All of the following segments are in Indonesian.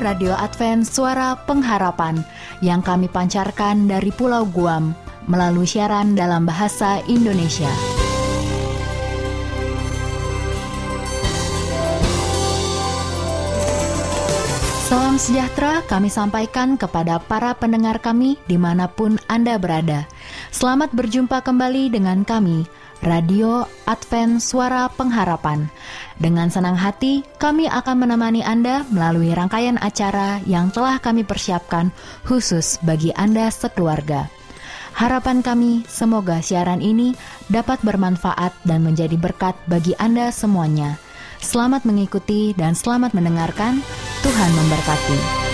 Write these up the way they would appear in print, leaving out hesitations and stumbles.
Radio Advent Suara Pengharapan yang kami pancarkan dari Pulau Guam melalui siaran dalam bahasa Indonesia. Salam sejahtera kami sampaikan kepada para pendengar kami dimanapun Anda berada. Selamat berjumpa kembali dengan kami, Radio Advent Suara Pengharapan. Dengan senang hati, kami akan menemani Anda melalui rangkaian acara yang telah kami persiapkan khusus bagi Anda sekeluarga. Harapan kami, semoga siaran ini dapat bermanfaat dan menjadi berkat bagi Anda semuanya. Selamat mengikuti dan selamat mendengarkan. Tuhan memberkati.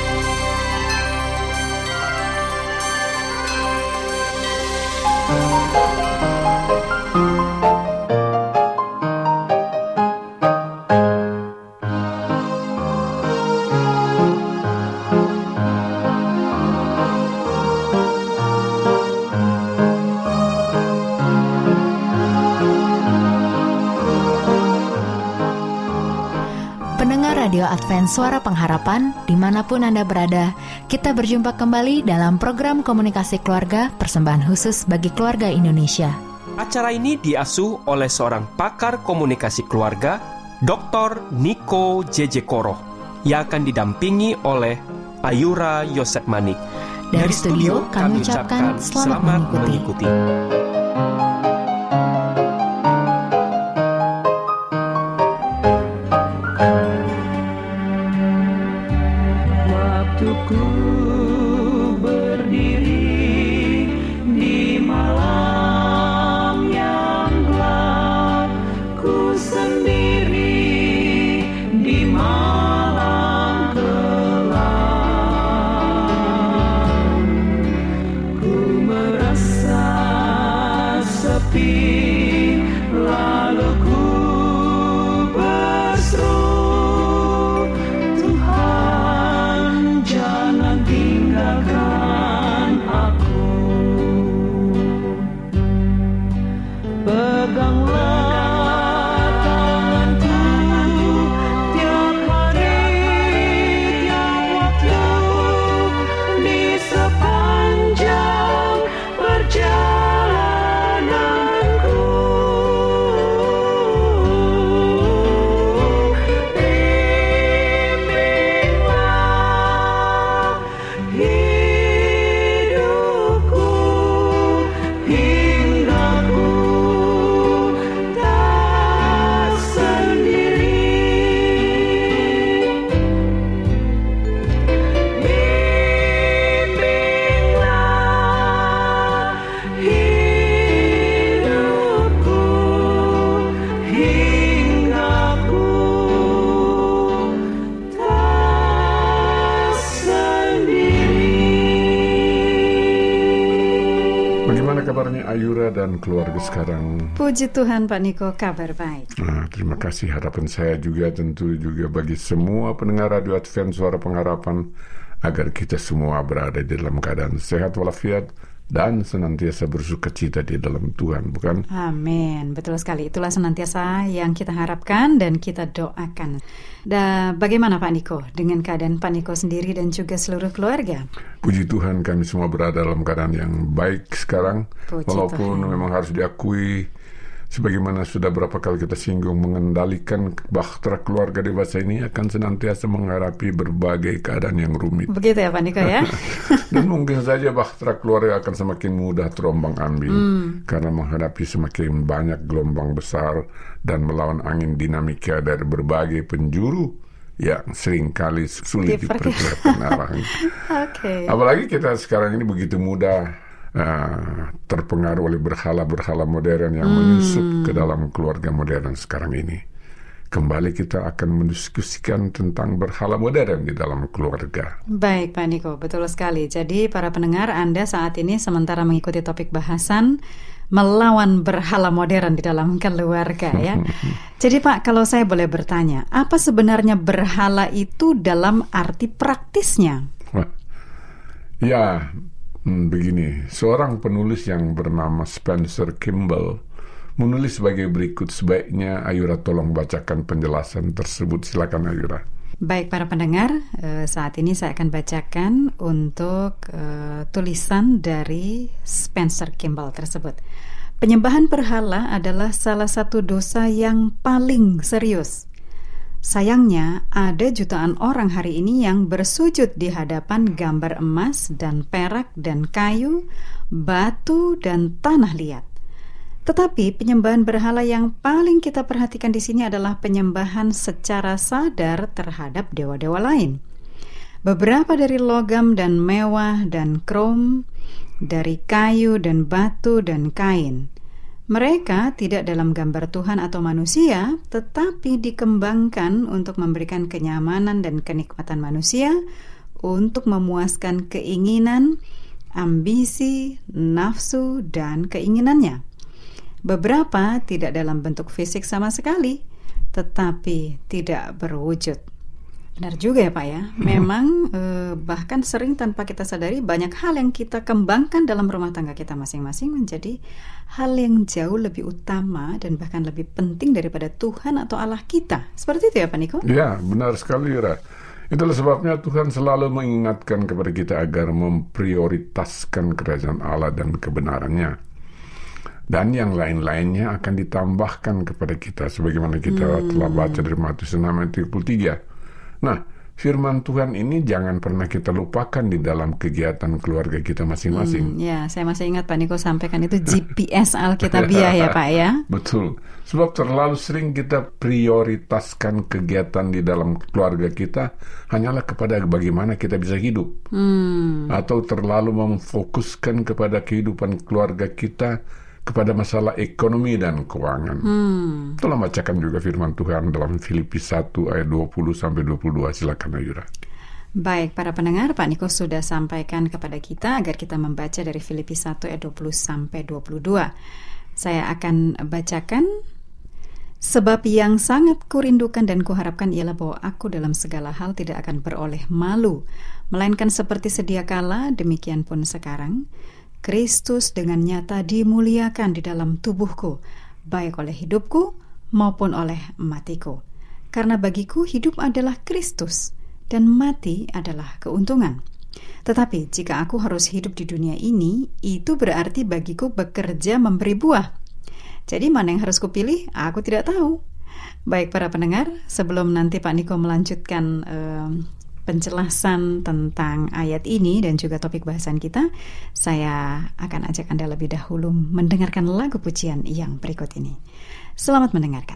Radio Advent Suara Pengharapan, dimanapun Anda berada, kita berjumpa kembali dalam program komunikasi keluarga persembahan khusus bagi keluarga Indonesia. Acara ini diasuh oleh seorang pakar komunikasi keluarga, Dr. Niko Jejekoro, yang akan didampingi oleh Ayura Yosef Manik. Dari studio kami ucapkan selamat mengikuti. Ayura dan keluarga sekarang. Puji Tuhan Pak Niko, kabar baik. Terima kasih. Harapan saya juga tentu juga bagi semua pendengar Radio Advent Suara Pengharapan, agar kita semua berada di dalam keadaan sehat walafiat dan senantiasa bersukacita di dalam Tuhan, bukan? Amin, betul sekali. Itulah senantiasa yang kita harapkan dan kita doakan. Dan bagaimana Pak Niko dengan keadaan Pak Niko sendiri dan juga seluruh keluarga? Puji Tuhan, kami semua berada dalam keadaan yang baik sekarang. Puji walaupun Tuhan. Memang harus diakui, sebagaimana sudah berapa kali kita singgung, mengendalikan bahtera keluarga dewasa ini akan senantiasa menghadapi berbagai keadaan yang rumit. Begitu ya Pak Niko ya? Dan mungkin saja bahtera keluarga akan semakin mudah terombang ambing karena menghadapi semakin banyak gelombang besar dan melawan angin dinamika dari berbagai penjuru yang seringkali sulit diperkirakan arahnya. Okay. Apalagi kita sekarang ini begitu mudah terpengaruh oleh berhala-berhala modern yang menyusup ke dalam keluarga modern sekarang ini. Kembali kita akan mendiskusikan tentang berhala modern di dalam keluarga. Baik Pak Niko, betul sekali. Jadi para pendengar, Anda saat ini sementara mengikuti topik bahasan melawan berhala modern di dalam keluarga ya. Jadi Pak, kalau saya boleh bertanya, apa sebenarnya berhala itu dalam arti praktisnya? Ya, begini, seorang penulis yang bernama Spencer Kimball menulis sebagai berikut. Sebaiknya Ayura tolong bacakan penjelasan tersebut. Silakan Ayura. Baik para pendengar, saat ini saya akan bacakan untuk tulisan dari Spencer Kimball tersebut. Penyembahan berhala adalah salah satu dosa yang paling serius. Sayangnya, ada jutaan orang hari ini yang bersujud di hadapan gambar emas dan perak dan kayu, batu dan tanah liat. Tetapi penyembahan berhala yang paling kita perhatikan di sini adalah penyembahan secara sadar terhadap dewa-dewa lain. Beberapa dari logam dan mewah dan krom, dari kayu dan batu dan kain. Mereka tidak dalam gambar Tuhan atau manusia, tetapi dikembangkan untuk memberikan kenyamanan dan kenikmatan manusia, untuk memuaskan keinginan, ambisi, nafsu, dan keinginannya. Beberapa tidak dalam bentuk fisik sama sekali, tetapi tidak berwujud. Benar juga ya Pak ya. Memang bahkan sering tanpa kita sadari banyak hal yang kita kembangkan dalam rumah tangga kita masing-masing menjadi hal yang jauh lebih utama dan bahkan lebih penting daripada Tuhan atau Allah kita. Seperti itu ya Pak Niko? Ya, benar sekali Ira. Itulah sebabnya Tuhan selalu mengingatkan kepada kita agar memprioritaskan kerajaan Allah dan kebenarannya. Dan yang lain-lainnya akan ditambahkan kepada kita, sebagaimana kita telah baca dari Matius 6 ayat 33. Nah, firman Tuhan ini jangan pernah kita lupakan di dalam kegiatan keluarga kita masing-masing. Ya, saya masih ingat Pak Niko sampaikan itu GPS Alkitabiah ya Pak ya. Betul, sebab terlalu sering kita prioritaskan kegiatan di dalam keluarga kita hanyalah kepada bagaimana kita bisa hidup. Atau terlalu memfokuskan kepada kehidupan keluarga kita kepada masalah ekonomi dan keuangan. Tolong bacakan juga firman Tuhan dalam Filipi 1 ayat 20-22. Silakan Ayura. Baik, para pendengar, Pak Niko sudah sampaikan kepada kita agar kita membaca dari Filipi 1 ayat 20-22. Saya akan bacakan. Sebab yang sangat kurindukan dan kuharapkan ialah bahwa aku dalam segala hal tidak akan beroleh malu, melainkan seperti sedia kala, demikian pun sekarang, Kristus dengan nyata dimuliakan di dalam tubuhku, baik oleh hidupku maupun oleh matiku. Karena bagiku hidup adalah Kristus dan mati adalah keuntungan. Tetapi jika aku harus hidup di dunia ini, itu berarti bagiku bekerja memberi buah. Jadi mana yang harus kupilih? Aku tidak tahu. Baik para pendengar, sebelum nanti Pak Niko melanjutkan penjelasan tentang ayat ini dan juga topik bahasan kita, saya akan ajak Anda lebih dahulu mendengarkan lagu pujian yang berikut ini. Selamat mendengarkan.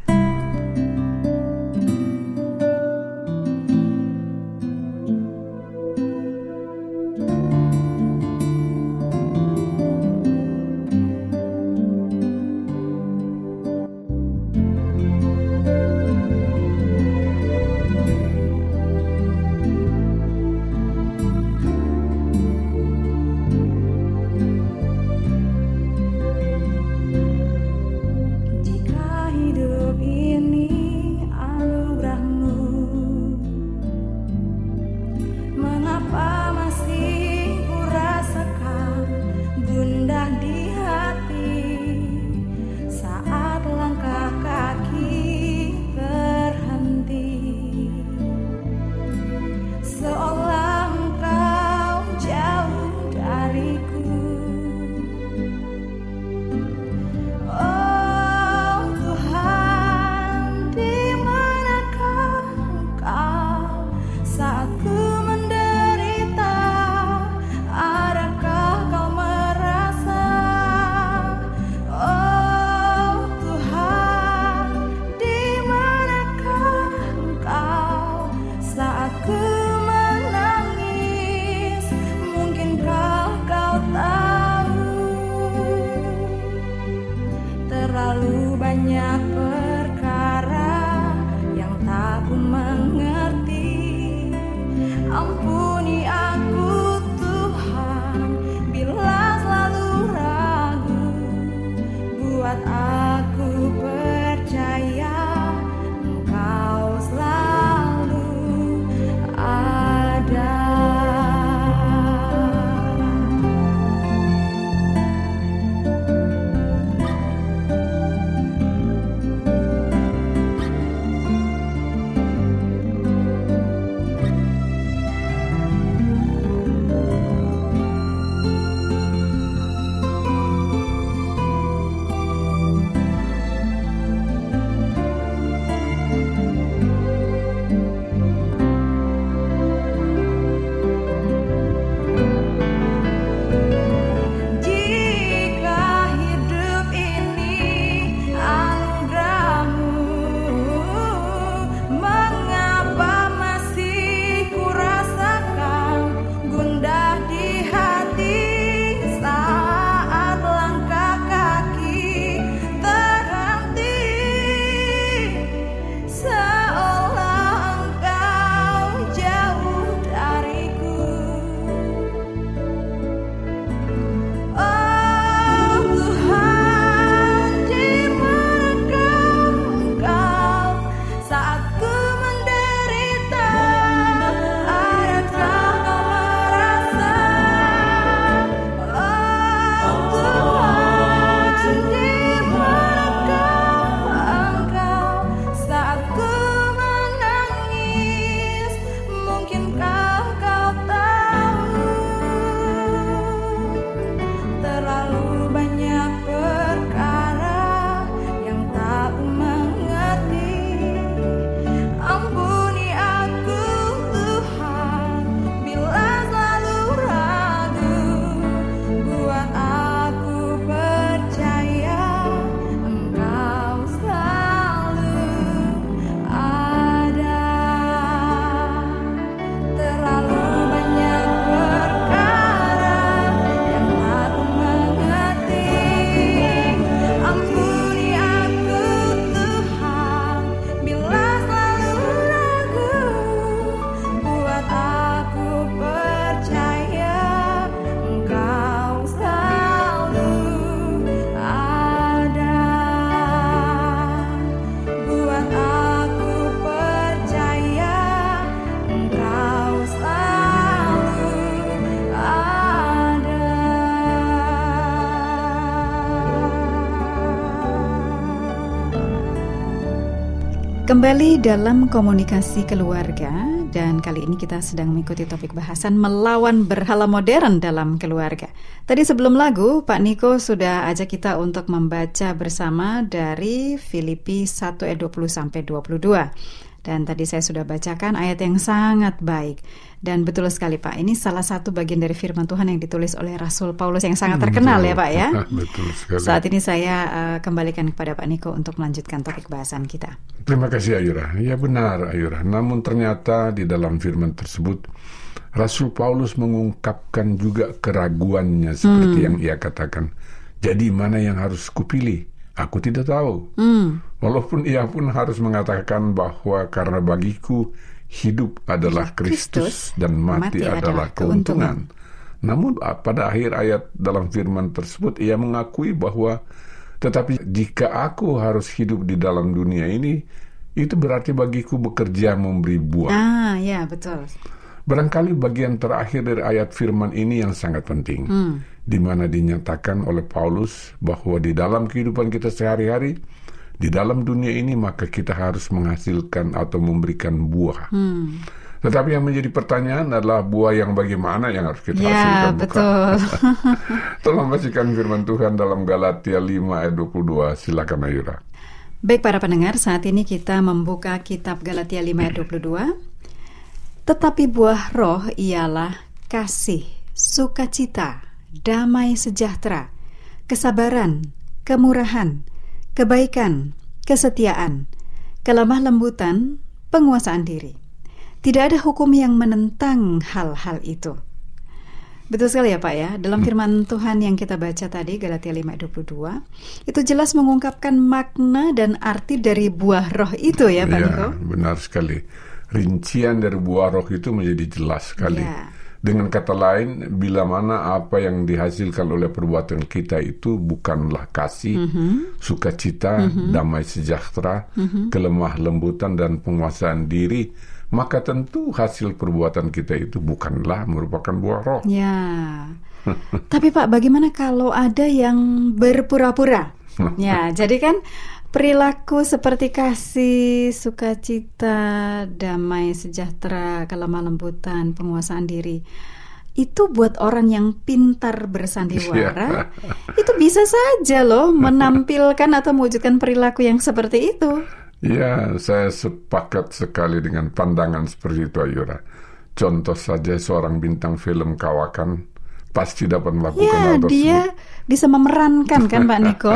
Kembali dalam komunikasi keluarga, dan kali ini kita sedang mengikuti topik bahasan melawan berhala modern dalam keluarga. Tadi sebelum lagu, Pak Niko sudah ajak kita untuk membaca bersama dari Filipi 1 ayat 20-22. Dan tadi saya sudah bacakan ayat yang sangat baik. Dan betul sekali Pak, ini salah satu bagian dari firman Tuhan yang ditulis oleh Rasul Paulus yang sangat terkenal ya Pak ya. Betul sekali. Saat ini saya kembalikan kepada Pak Niko untuk melanjutkan topik bahasan kita. Terima kasih Ayura. Ya benar Ayura. Namun ternyata di dalam firman tersebut Rasul Paulus mengungkapkan juga keraguannya seperti yang ia katakan. Jadi mana yang harus kupilih? Aku tidak tahu. Walaupun ia pun harus mengatakan bahwa karena bagiku hidup adalah Kristus dan mati adalah keuntungan. Namun pada akhir ayat dalam firman tersebut ia mengakui bahwa tetapi jika aku harus hidup di dalam dunia ini, itu berarti bagiku bekerja memberi buah. Ya betul. Barangkali bagian terakhir dari ayat firman ini yang sangat penting, di mana dinyatakan oleh Paulus bahwa di dalam kehidupan kita sehari-hari, di dalam dunia ini maka kita harus menghasilkan atau memberikan buah. Tetapi yang menjadi pertanyaan adalah buah yang bagaimana yang harus kita hasilkan. Betul. Tolong bacakan firman Tuhan dalam Galatia 5 ayat 22. Silakan Ayura. Baik para pendengar, saat ini kita membuka kitab Galatia 5 ayat 22. Tetapi buah roh ialah kasih, sukacita, damai sejahtera, kesabaran, kemurahan, kebaikan, kesetiaan, kelemah lembutan, penguasaan diri. Tidak ada hukum yang menentang hal-hal itu. Betul sekali ya Pak ya. Dalam firman Tuhan yang kita baca tadi, Galatia 5:22, itu jelas mengungkapkan makna dan arti dari buah roh itu ya Pak Niko. Benar sekali. Rincian dari buah roh itu menjadi jelas sekali. Dengan kata lain, bila mana apa yang dihasilkan oleh perbuatan kita itu bukanlah kasih, sukacita, damai sejahtera, kelemah lembutan dan penguasaan diri, maka tentu hasil perbuatan kita itu bukanlah merupakan buah roh. Tapi Pak, bagaimana kalau ada yang berpura-pura? Jadi kan perilaku seperti kasih, sukacita, damai sejahtera, kelemah lembutan, penguasaan diri, itu buat orang yang pintar bersandiwara, itu bisa saja loh menampilkan atau mewujudkan perilaku yang seperti itu. Ya, saya sepakat sekali dengan pandangan seperti itu Ayura. Contoh saja seorang bintang film kawakan pasti dapat melakukan hal tersebut. Dia bisa memerankan kan Pak Niko?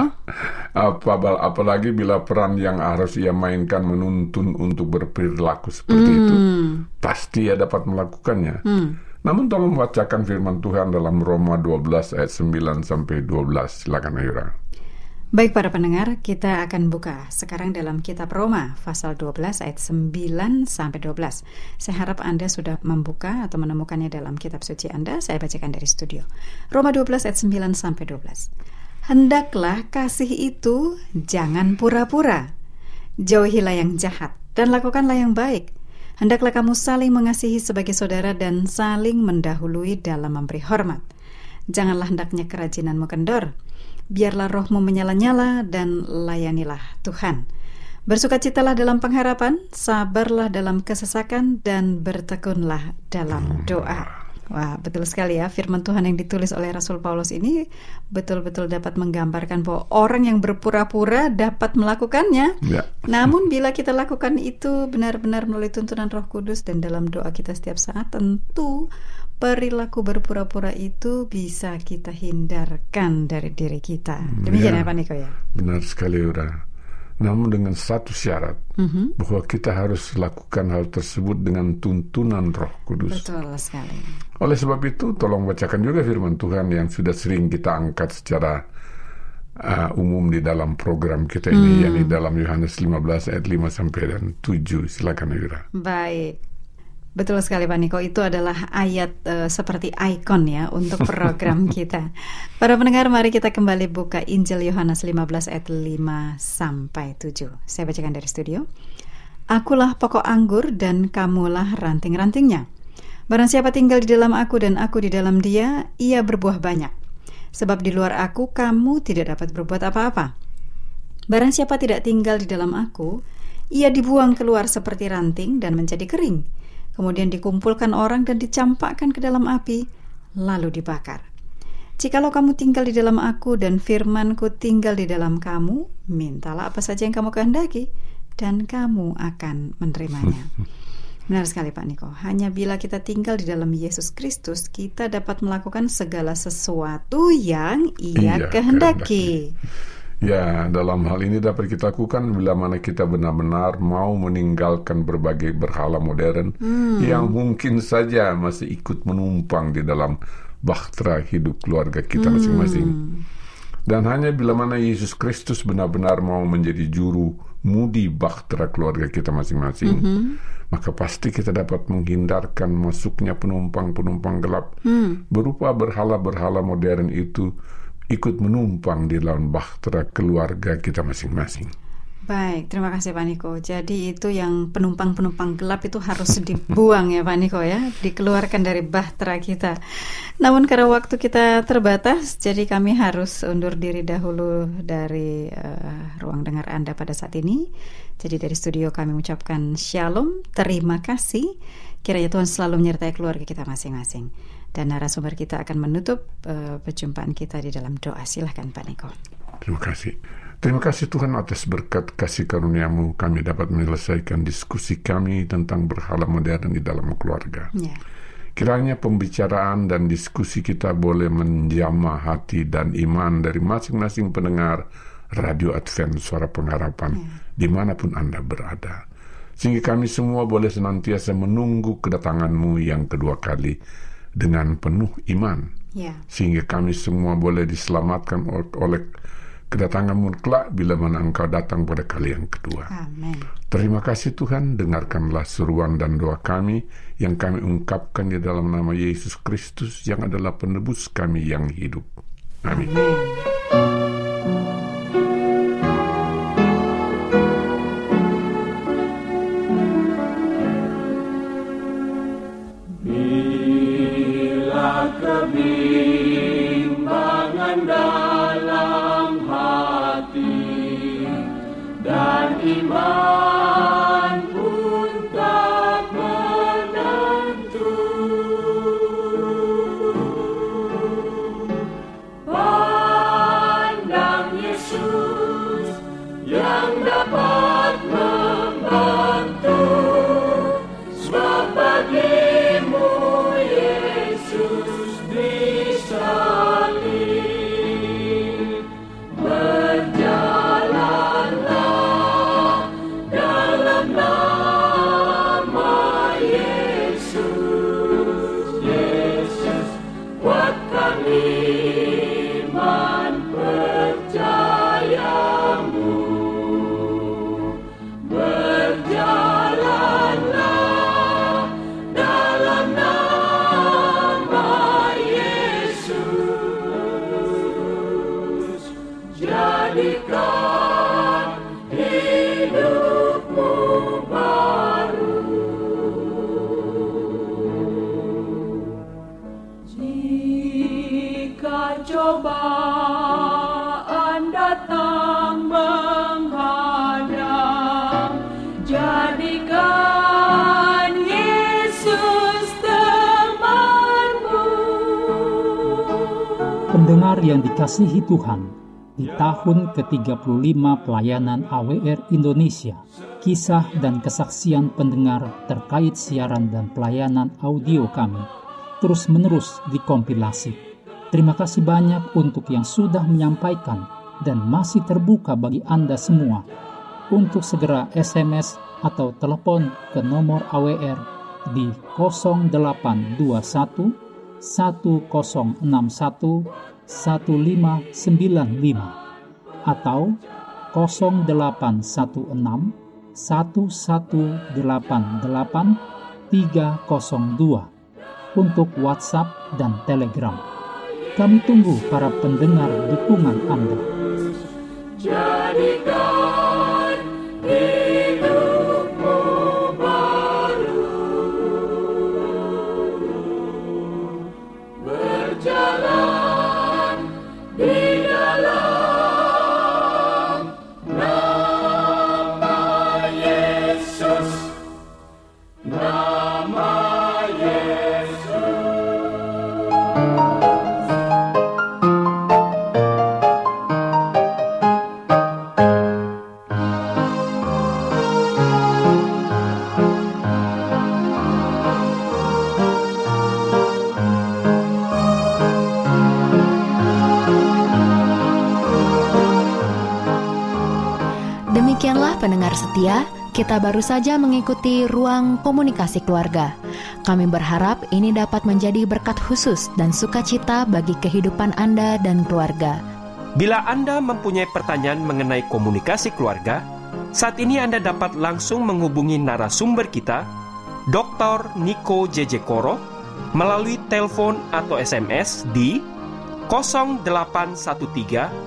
Apalagi bila peran yang harus ia mainkan menuntun untuk berperilaku seperti itu, pasti ia dapat melakukannya. Namun tolong bacakan firman Tuhan dalam Roma 12 ayat 9-12. Silakan Ayura. Baik para pendengar, kita akan buka sekarang dalam kitab Roma pasal 12 ayat 9-12. Saya harap Anda sudah membuka atau menemukannya dalam kitab suci Anda. Saya bacakan dari studio. Roma 12 ayat 9-12. Hendaklah kasih itu jangan pura-pura. Jauhilah yang jahat dan lakukanlah yang baik. Hendaklah kamu saling mengasihi sebagai saudara dan saling mendahului dalam memberi hormat. Janganlah hendaknya kerajinanmu kendor. Biarlah rohmu menyala-nyala dan layanilah Tuhan. Bersukacitalah dalam pengharapan, sabarlah dalam kesesakan, dan bertekunlah dalam doa. Wah, betul sekali ya, firman Tuhan yang ditulis oleh Rasul Paulus ini betul-betul dapat menggambarkan bahwa orang yang berpura-pura dapat melakukannya. Namun bila kita lakukan itu benar-benar melalui tuntunan Roh Kudus dan dalam doa kita setiap saat, tentu perilaku berpura-pura itu bisa kita hindarkan dari diri kita. Demikian ya Pak Niko ya? Benar sekali Ura. Namun dengan satu syarat, bahwa kita harus lakukan hal tersebut dengan tuntunan Roh Kudus. Betul sekali. Oleh sebab itu, tolong bacakan juga firman Tuhan yang sudah sering kita angkat secara umum di dalam program kita ini, yakni dalam Yohanes 15 ayat 5-7. Silakan Yura. Baik. Betul sekali Pak Niko, itu adalah ayat seperti ikon ya untuk program kita. Para pendengar, mari kita kembali buka Injil Yohanes 15 ayat 5-7. Saya bacakan dari studio. Akulah pokok anggur dan kamulah ranting-rantingnya. Barang siapa tinggal di dalam aku dan aku di dalam dia, ia berbuah banyak. Sebab di luar aku kamu tidak dapat berbuat apa-apa. Barang siapa tidak tinggal di dalam aku, Ia dibuang keluar seperti ranting dan menjadi kering. Kemudian dikumpulkan orang dan dicampakkan ke dalam api, lalu dibakar. Jikalau kamu tinggal di dalam aku dan firman-Ku tinggal di dalam kamu, mintalah apa saja yang kamu kehendaki, dan kamu akan menerimanya. Benar sekali Pak Niko, hanya bila kita tinggal di dalam Yesus Kristus, kita dapat melakukan segala sesuatu yang Ia kehendaki. Ya, dalam hal ini dapat kita lakukan bila mana kita benar-benar mau meninggalkan berbagai berhala modern yang mungkin saja masih ikut menumpang di dalam bahtera hidup keluarga kita masing-masing. Dan hanya bila mana Yesus Kristus benar-benar mau menjadi juru mudi bahtera keluarga kita masing-masing, maka pasti kita dapat menghindarkan masuknya penumpang-penumpang gelap berupa berhala-berhala modern itu ikut menumpang di dalam bahtera keluarga kita masing-masing. Baik, terima kasih Pak Niko. Jadi itu yang penumpang-penumpang gelap itu harus dibuang ya Pak Niko ya, dikeluarkan dari bahtera kita. Namun karena waktu kita terbatas, jadi kami harus undur diri dahulu dari ruang dengar Anda pada saat ini. Jadi dari studio kami mengucapkan shalom, terima kasih. Kiranya Tuhan selalu menyertai keluarga kita masing-masing. Dan narasumber kita akan menutup perjumpaan kita di dalam doa. Silahkan Pak Niko. Terima kasih. Terima kasih Tuhan atas berkat kasih karunia-Mu kami dapat menyelesaikan diskusi kami tentang berhala modern di dalam keluarga. Kiranya pembicaraan dan diskusi kita boleh menjamah hati dan iman dari masing-masing pendengar Radio Advent Suara Pengharapan dimanapun Anda berada. Sehingga kami semua boleh senantiasa menunggu kedatangan-Mu yang kedua kali dengan penuh iman. Sehingga kami semua boleh diselamatkan oleh kedatangan-Mu kelak bila mana Engkau datang pada kali yang kedua. Amin. Terima kasih Tuhan, dengarkanlah seruan dan doa kami yang kami ungkapkan di dalam nama Yesus Kristus yang adalah penebus kami yang hidup. Amin. Bila kebimbangan dalam hati dan iman pun tak menentu, pandang Yesus yang dapat membantu, sebab bagimu Yesus disalib. Berjalanlah dalam nama Yesus. Yesus kuatkan iman percayamu. Berjalanlah dalam nama Yesus. Jadikan hidupmu baru. Jika cobaan datang menghadang, jadikan Yesus temanmu. Pendengar yang dikasihi Tuhan, di tahun ke-35 pelayanan AWR Indonesia, kisah dan kesaksian pendengar terkait siaran dan pelayanan audio kami terus-menerus dikompilasi. Terima kasih banyak untuk yang sudah menyampaikan dan masih terbuka bagi Anda semua untuk segera SMS atau telepon ke nomor AWR di 0821 1061 1595 atau 0816 1188 302 untuk WhatsApp dan Telegram. Kami tunggu para pendengar dukungan Anda. Jadikan hidupmu baru. Berjalan di dalam nama Yesus. Demikianlah pendengar setia, kita baru saja mengikuti ruang komunikasi keluarga. Kami berharap ini dapat menjadi berkat khusus dan sukacita bagi kehidupan Anda dan keluarga. Bila Anda mempunyai pertanyaan mengenai komunikasi keluarga, saat ini Anda dapat langsung menghubungi narasumber kita, Dr. Nico Jejekoro, melalui telepon atau SMS di 0813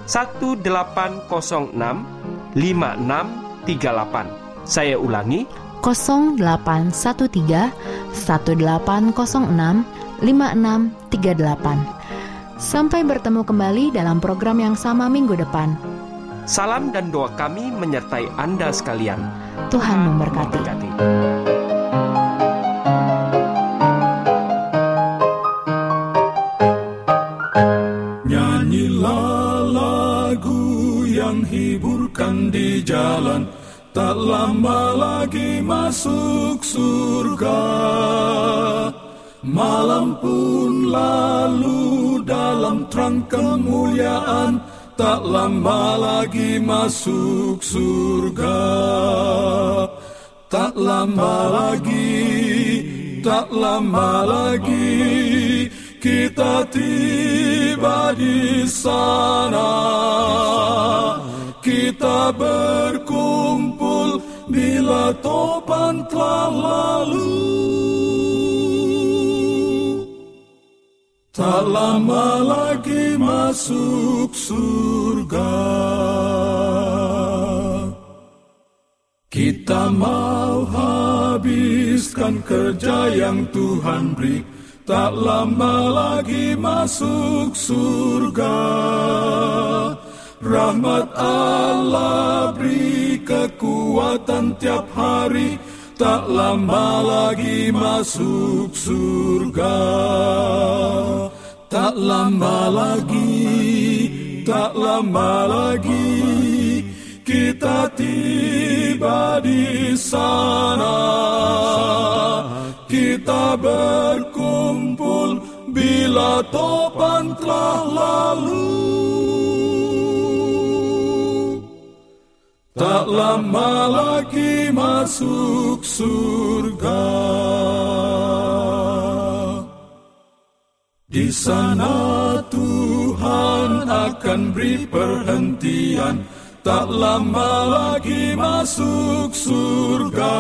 1806 5638. Saya ulangi, 0813 1806 5638. Sampai bertemu kembali dalam program yang sama minggu depan. salam dan doa kami menyertai Anda sekalian. Tuhan memberkati. Hiburkan di jalan, tak lama lagi masuk surga. Malam pun lalu dalam terang kemuliaan, tak lama lagi masuk surga. Tak lama lagi kita tiba di sana. Kita berkumpul bila topan telah lalu. Tak lama lagi masuk surga. Kita mau habiskan kerja yang Tuhan beri. Tak lama lagi masuk surga. Rahmat Allah beri kekuatan tiap hari, tak lama lagi masuk surga. Tak lama lagi kita tiba di sana. Kita berkumpul bila topan telah lalu. Tak lama lagi masuk surga. Di sana Tuhan akan beri perhentian. Tak lama lagi masuk surga.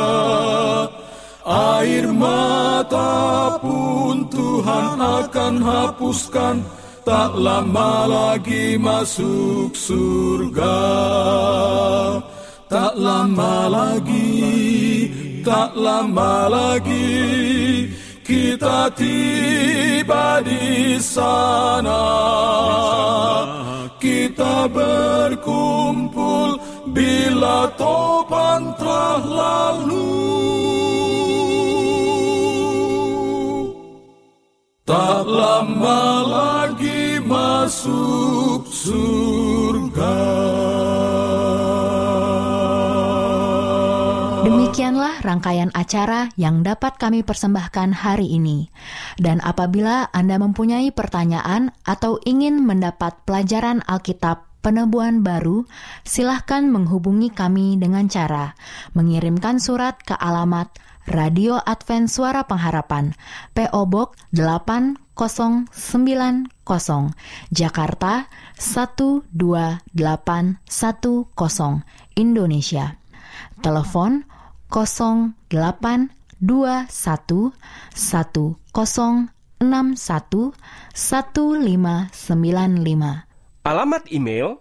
Air mata pun Tuhan akan hapuskan. Tak lama lagi masuk surga. Tak lama lagi kita tiba di sana. Kita berkumpul bila topan telah lalu. Tak lama lagi masuk surga. Demikianlah rangkaian acara yang dapat kami persembahkan hari ini. Dan apabila Anda mempunyai pertanyaan atau ingin mendapat pelajaran Alkitab penebuan baru, silahkan menghubungi kami dengan cara mengirimkan surat ke alamat Radio Advent Suara Pengharapan, P.O. Box 8090, Jakarta 12810, Indonesia. Telepon 082110611595. Alamat email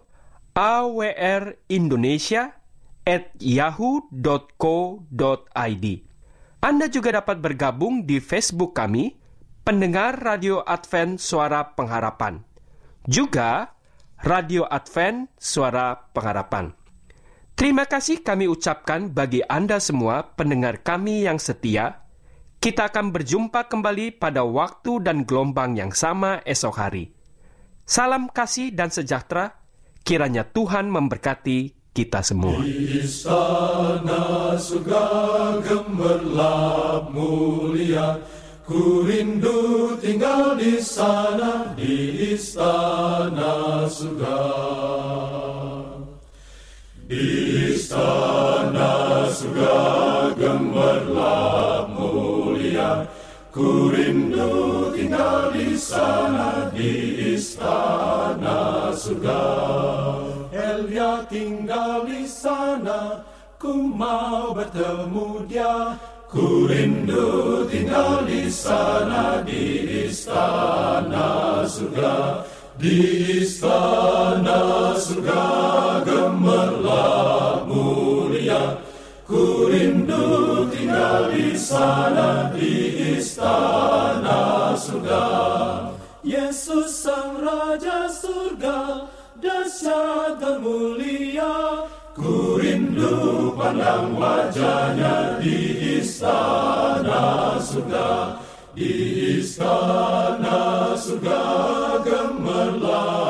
awrindonesia@yahoo.co.id. Anda juga dapat bergabung di Facebook kami, Pendengar Radio Advent Suara Pengharapan. Juga Radio Advent Suara Pengharapan. Terima kasih kami ucapkan bagi Anda semua pendengar kami yang setia. Kita akan berjumpa kembali pada waktu dan gelombang yang sama esok hari. Salam kasih dan sejahtera, kiranya Tuhan memberkati kita semua. Di istana surga gemerlap mulia, ku rindu tinggal di sana, di istana surga. Di istana surga gemerlap mulia. Ku rindu tinggal di sana, di istana surga. Elia tinggal di sana, ku mau bertemu dia. Ku rindu tinggal di sana, di istana surga. Di istana surga gemerlap mulia. Ku rindu tinggal di sana, di istana surga. Yesus sang Raja surga, dahsyat dan mulia. Ku rindu pandang wajahnya di istana surga. Di istana surga gemerlap